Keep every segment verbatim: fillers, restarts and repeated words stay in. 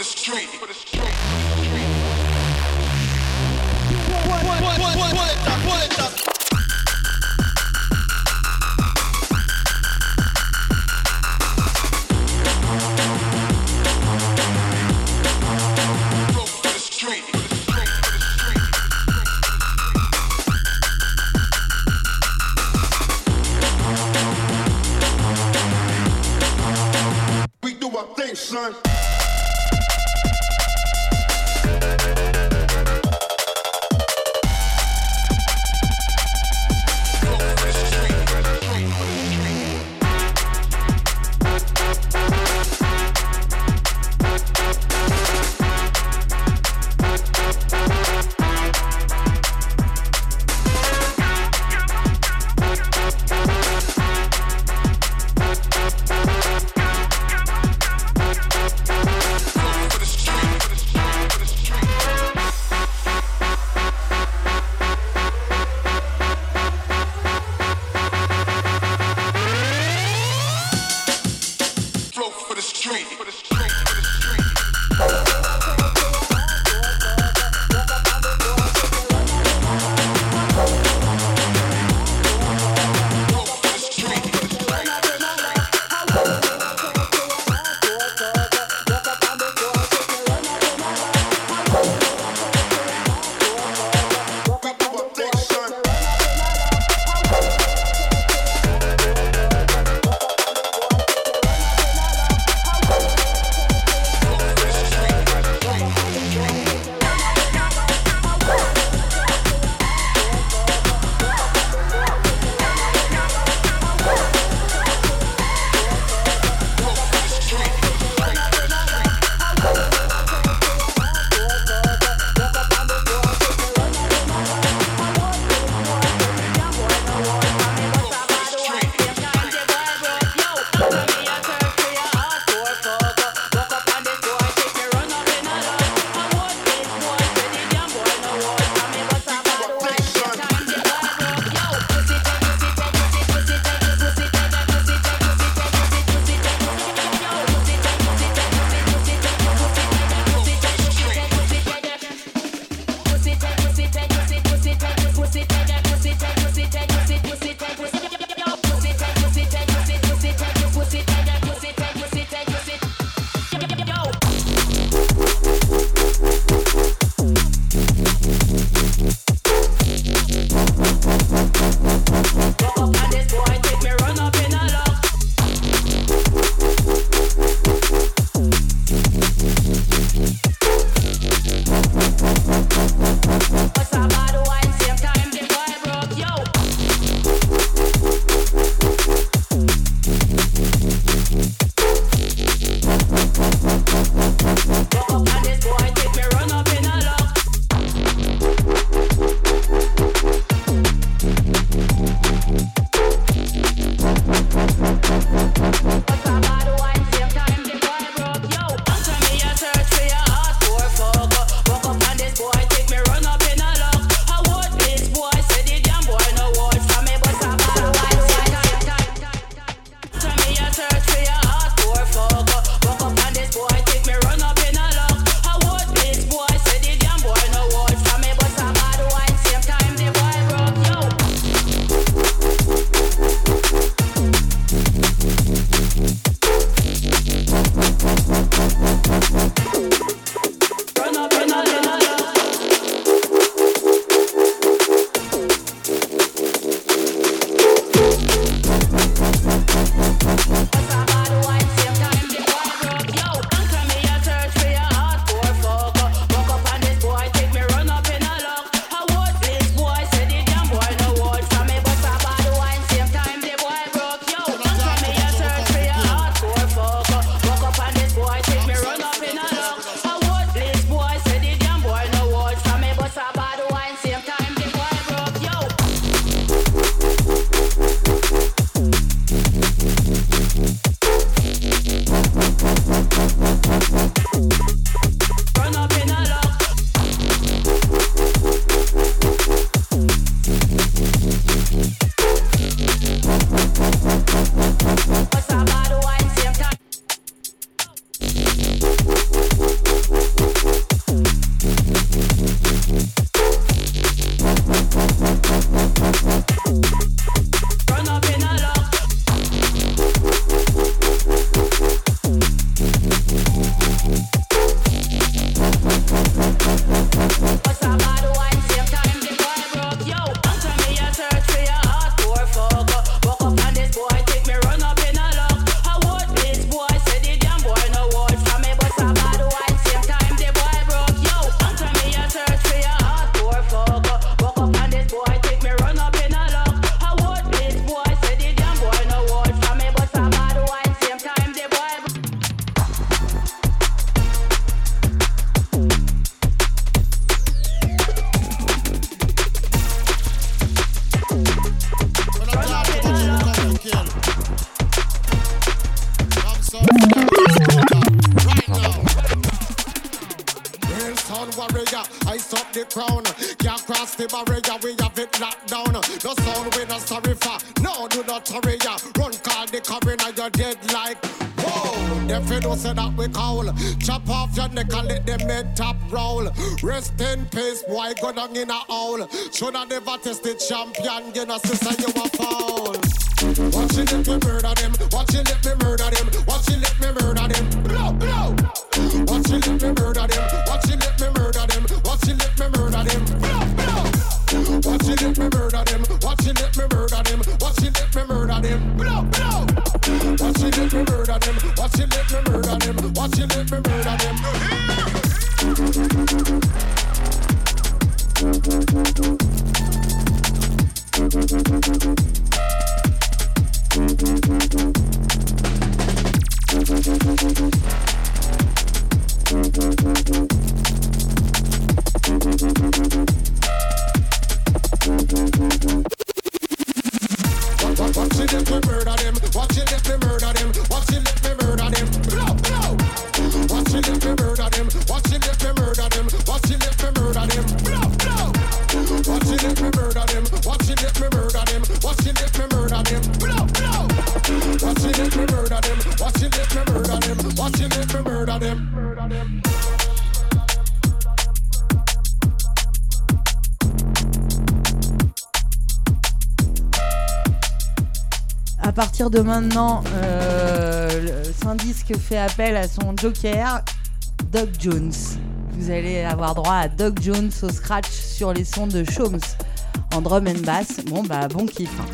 street, for the street, for the street. One, one, one, one, one, it up, one, it up. Son. warrior, ice up the crown. Can't cross the barrier, we have it locked down. No sound we not sorry for, no do not hurry ya. Run call the coroner, you're dead like whoa. If you don't say that we call, chop off your neck and let them head top roll. Rest in peace, boy, go down in a hole. Shoulda never tested champion, you know, sister, you a foul. Watch it, let me murder them. Watch it, let me murder them. Watch it, let me murder them. Blow, blow. Watch it, let me murder them. Watch it, let me murder them. Watch it, let me murder them. Blow, blow. Watch it, let me murder them. Watch it, let me murder them. Watch it, let me murder them. Blow, blow. Watch it, let me murder them. Watch it, let me murder them. Watch it, let me murder them. Watch it, let me murder them. Watch it, let me murder them. Watch it, let me murder them. Blow, blow. Watch it, let me murder them. Watch it, let me murder them. Watch it, let me murder them. Blow, blow. Watch it, let me murder them. Watch it, let me murder them. Watch it, let me murder them. Blow, blow. Watch it, let me murder them. Watch it, let me murder them. Watch it, let me murder them. Murder them. À partir de maintenant, euh, Syndisk fait appel à son joker, Doug Jones. Vous allez avoir droit à Doug Jones au scratch sur les sons de Shomes en drum and bass. Bon bah bon kiff. Hein.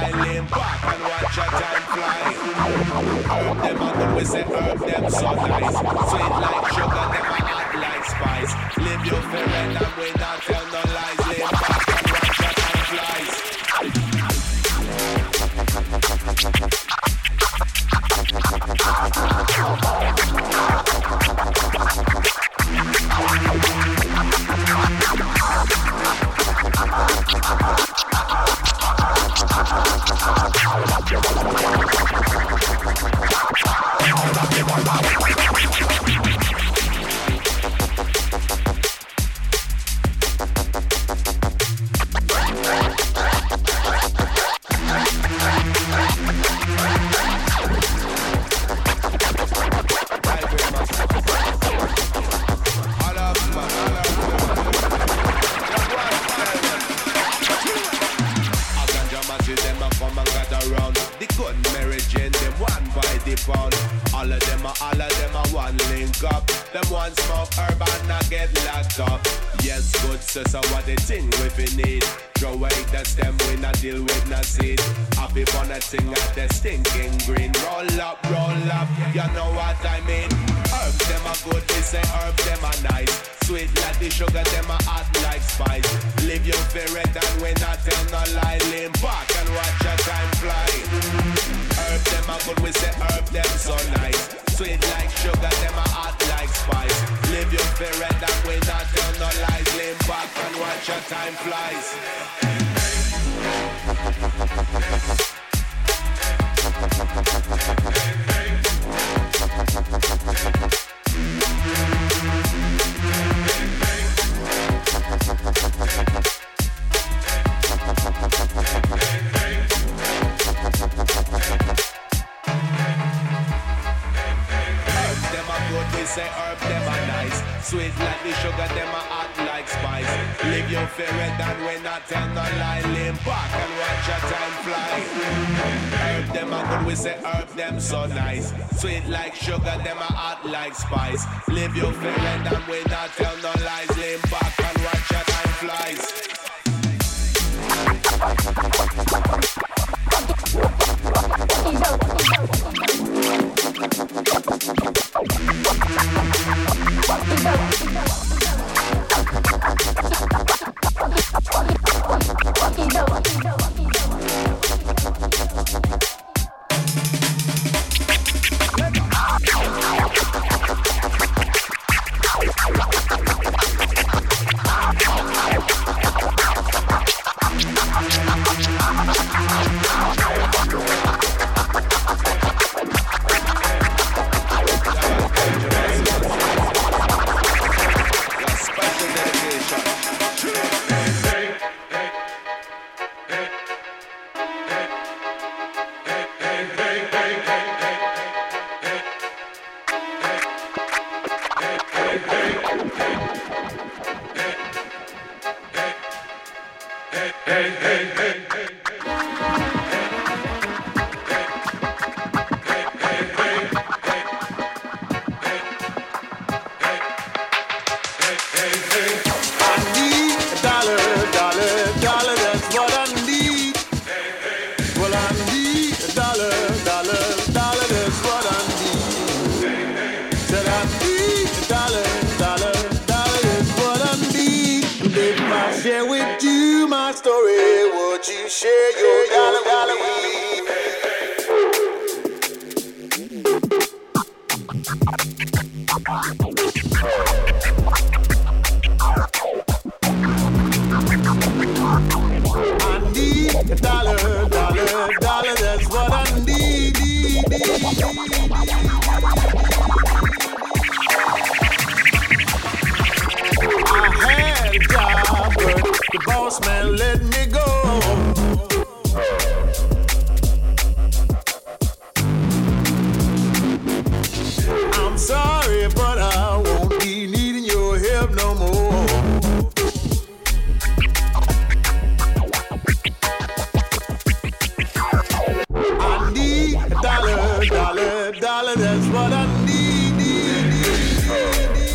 lie, lean back and watch your time fly. Herb them a good, we say herb them so nice. Sweet like sugar, them a hot like spice. Live your ferret and we not tell no lies. Lean back and watch your time flies.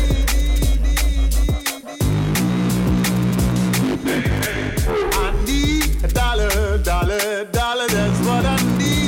I need what I need.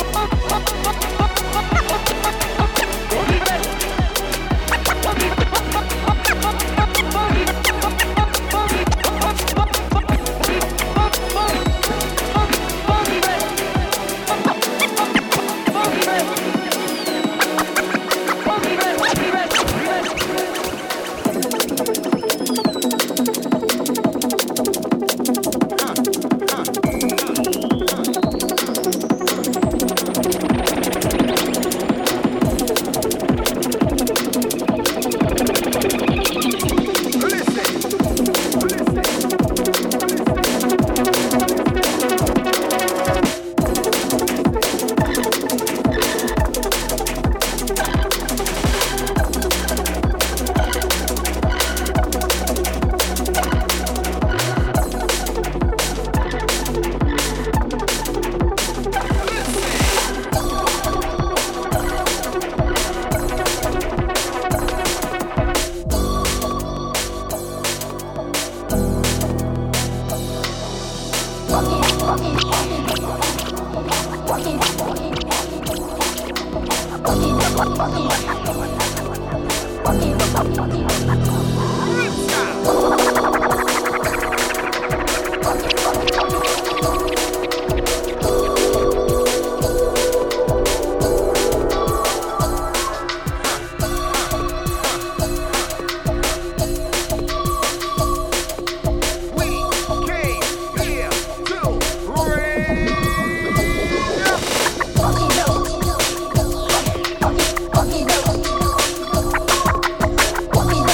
Funky Fucking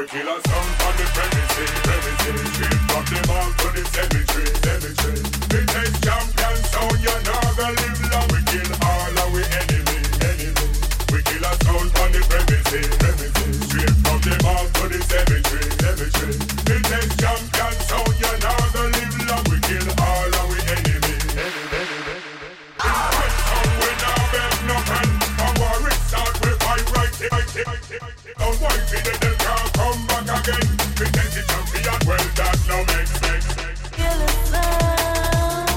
We kill a sound on the premises, premises. Straight from the mall to the cemetery, cemetery. We take champion sound, you know gonna live long. We kill all our enemy, enemy. We kill a sound on the premises, premises. Straight from the mall to the cemetery, cemetery. We take champion sound, you know gonna live long. We kill all our enemy, enemy, enemy. We now beg no man. A war is start, we fight right, right, right, right. Don't worry, we didn't come back again. We take the champion, well that no makes sense. Kill it sound,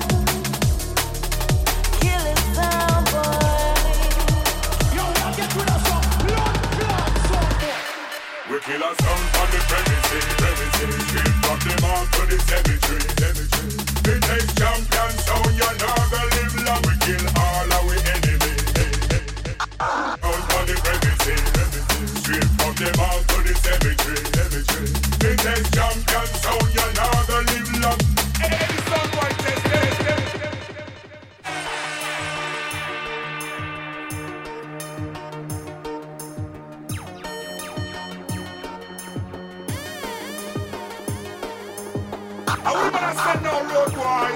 kill it sound, boy. Yo, now get rid of some blood, blood, some boy. We kill a sound on the premises, premises. Straight from the mall to the cemetery, cemetery. We take champion sound, you know gonna live long. We kill all our enemy. Sound on the premises, premises. Straight from the mall to the cemetery, cemetery. We take champion sound, you know gonna live long. Hey, son, why test it? A woman I said no road boy.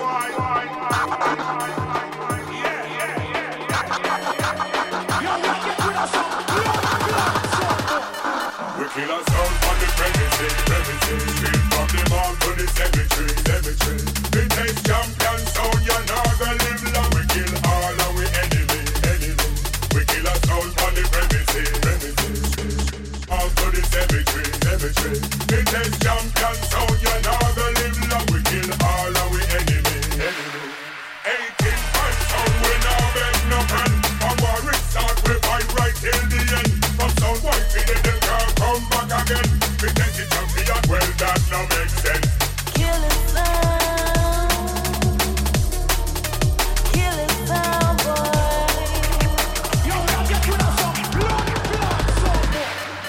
Yeah, yeah, yeah, yeah. Yo, now get rid of some blood, blood, some boy. We kill a sound on the premises, premises. Straight from the mall to the cemetery, cemetery. We take champion sound, you know gonna live long. We kill all our enemy, enemy. We kill a sound on the premises, premises. All to the cemetery, cemetery. We take champion sound, you know gonna live long. We kill all our enemy, enemy. eighteen fight sound, we now beg no friend. A war is start, we fight right till the end. From sound white, we didn't come back again. We take the champion, well that no makes sense. Kill it sound, kill it sound, boy. Yo, now get rid of some blood, blood, some boy.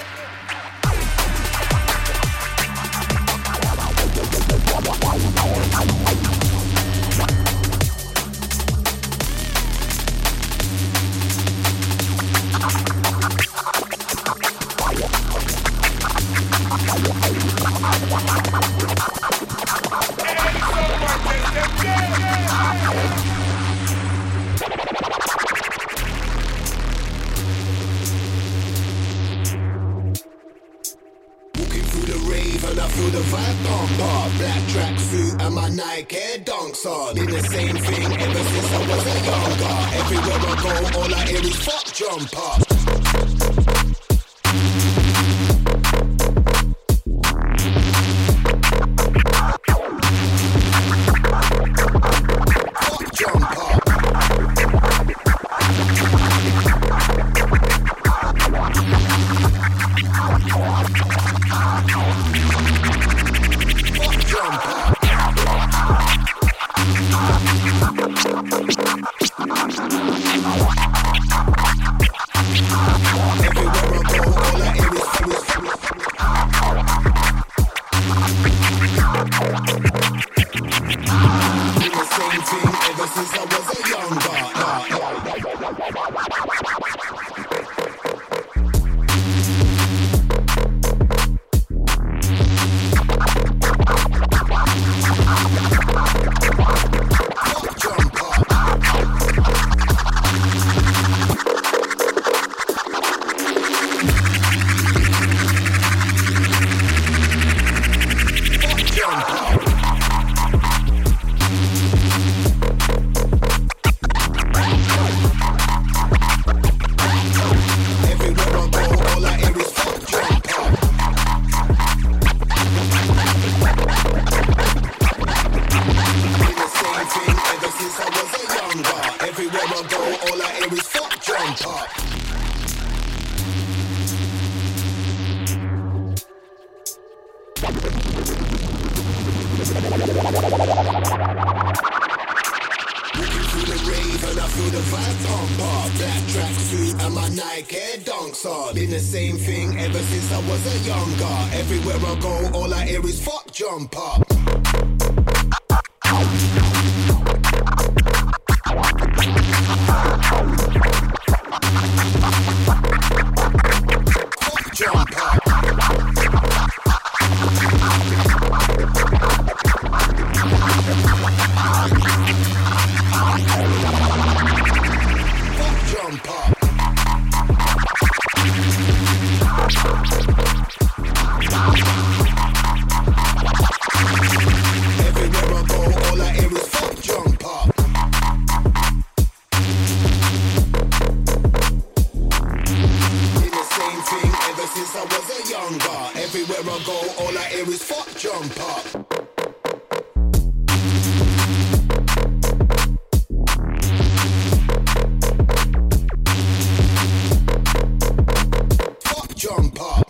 Walking through the rave and I feel the vibe pump up. Black tracksuit and my Nike Air Dunks on. Been the same thing ever since I was a younger. Everywhere I go, all I hear is fuck jump up. Fuck jump up. Fuck jump up. Everywhere I go, all I hear is been the same thing ever since I was a younger. Fuck jump up. Fuck jump up. Everywhere I go, all I hear is fuck jump up. Been the same thing ever since I was a younger. Everywhere I go, all I hear is fuck jump up. Looking through the rave and I feel the vibe pump up. Black tracksuit and my Nike Air Dunks on. Been the same thing ever since I was a younger. Everywhere I go, all I hear is fuck jump up. Fuck jump up. a younger. Everywhere I go, all I hear is fuck jump up. Fuck jump up.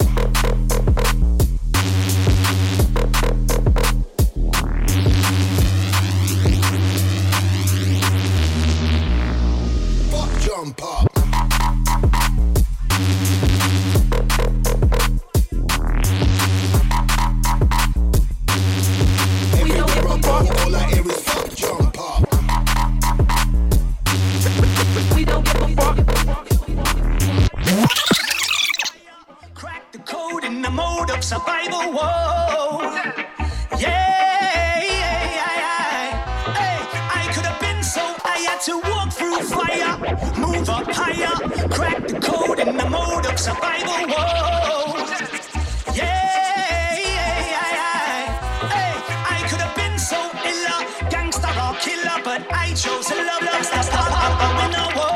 Fuck jump up. Survival, whoa, yeah, yeah, yeah. Hey, I could have been so I had to walk through fire, move up higher, crack the code in the mode of survival, whoa, yeah, yeah, yeah. Hey, I could have been so iller, gangster or killer, but I chose to love, love, that's the part of the winner, whoa.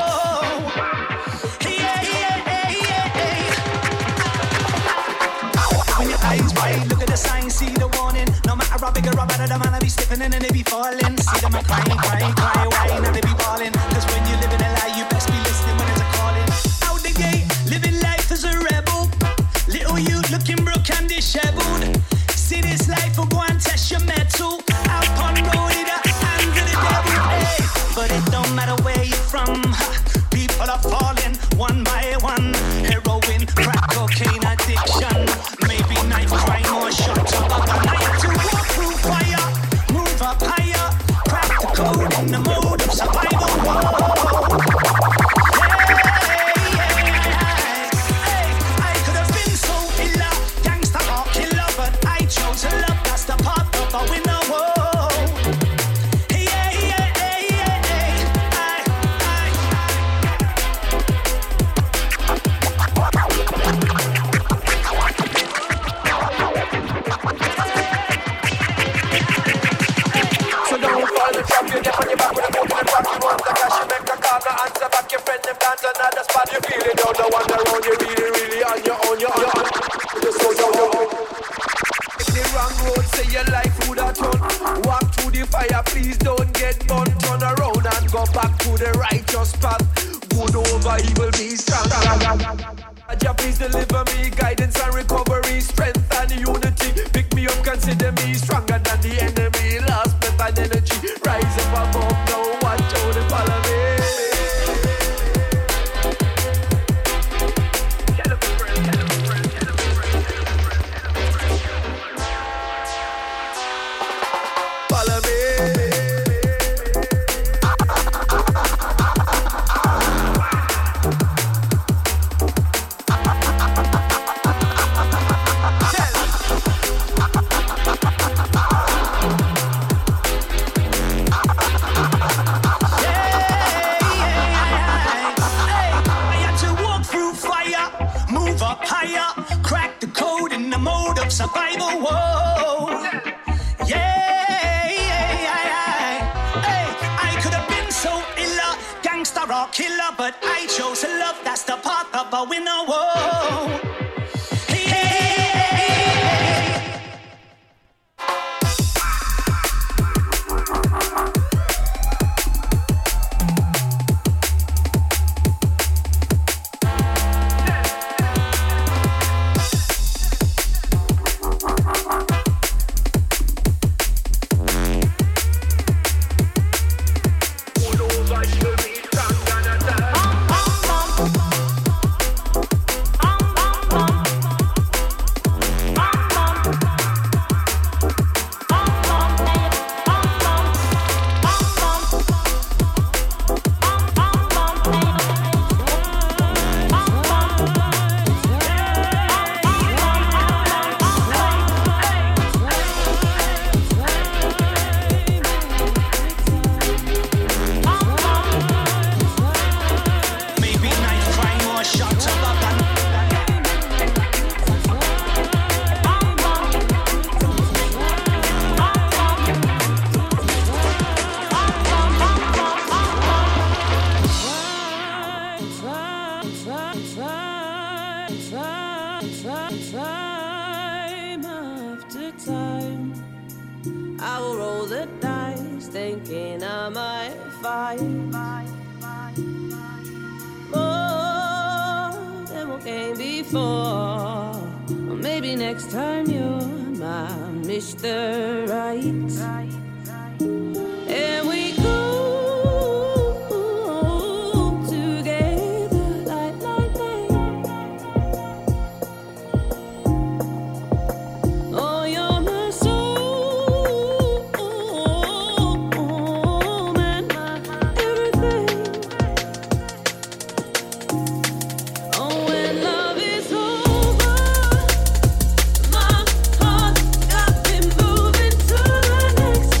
Eyes wide, look at the sign, see the warning. No matter how big or how better the man, I be slipping in and they be falling. See them a crying, crying, crying, whine, and they be balling. Cause when you're living a lie, you best be listening when it's a calling. Out the gate, living life as a rebel. Little you looking broke and disheveled. See this life, will go and test your metal. Out on road, it a hands of the devil, hey. But it don't matter where you're from. People are falling one by one. Heroin, crack, cocaine addiction. Maybe knife crime or shot up. I had to walk through fire, move up higher, crack the code in the mode of survival. Whoa. Hey, hey, hey, I could have been so iller, gangster or killer, but I chose to love. That's the path of a winner. Whoa. Hey, hey, hey, hey, hey, hey, I, I, So don't fall the trap, you get on your back with a book and back. You want the cash, you make the call, no answer back. Your friend, them dance another spot. You feel it down the one around, you really, really on your own, you're on. Just so you're on. If the wrong road, say your life would have turned. Walk through the fire, please don't get burnt. Turn around and go back to the righteous path. Good over evil, be strong. Jah, please deliver me guidance and recovery, strength and unity. Pick me up, consider me stronger than the enemy. Lost breath and energy, rise up above. Now watch out and follow me. Follow me. Survival, whoa, yeah, yeah, yeah. Hey, I could have been so iller, gangster or killer, but I chose to love. That's the path of a winner, whoa. Hey, hey, hey, hey. Bum, bum, bum. the dice, thinking I might fight more than what came before. Or maybe next time you're my Mister Right. And we go together like lightning. Oh, you're my soul and my everything. Oh, when love is over, my heart got me moving to the next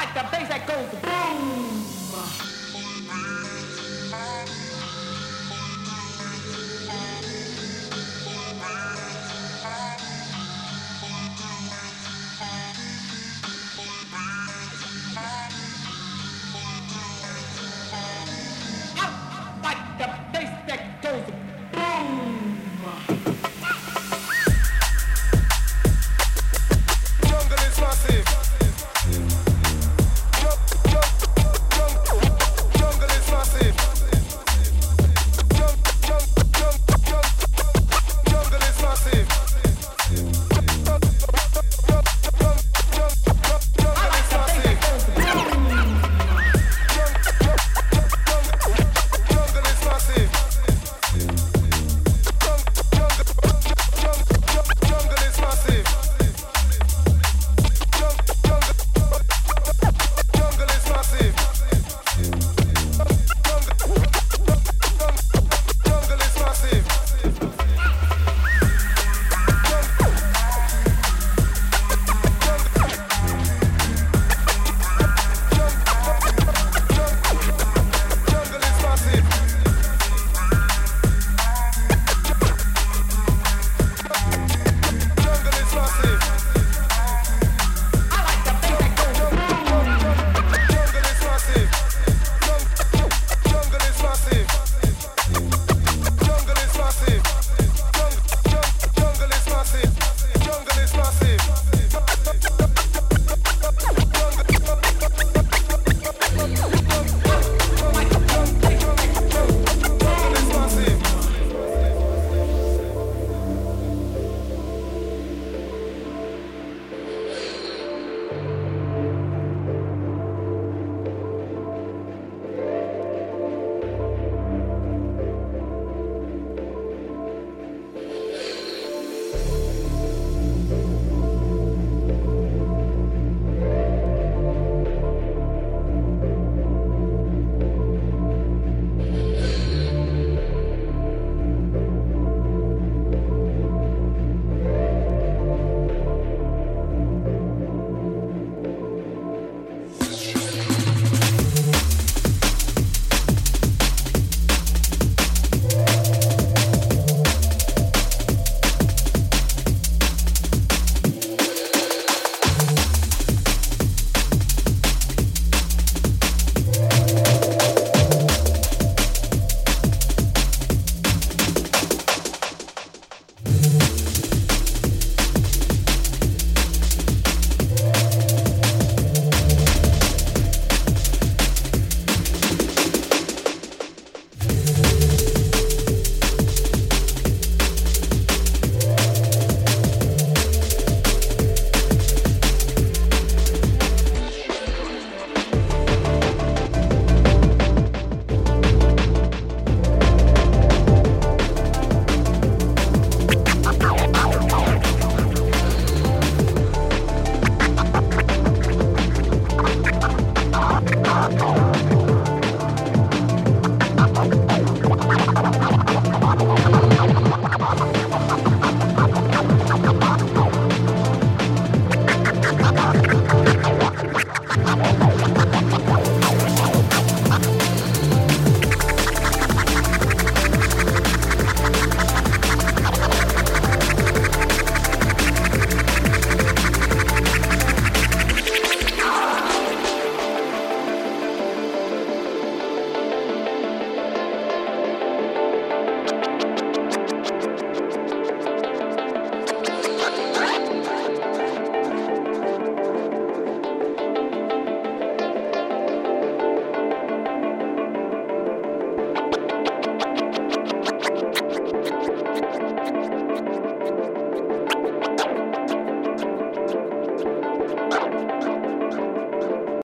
like the bass that goes boom.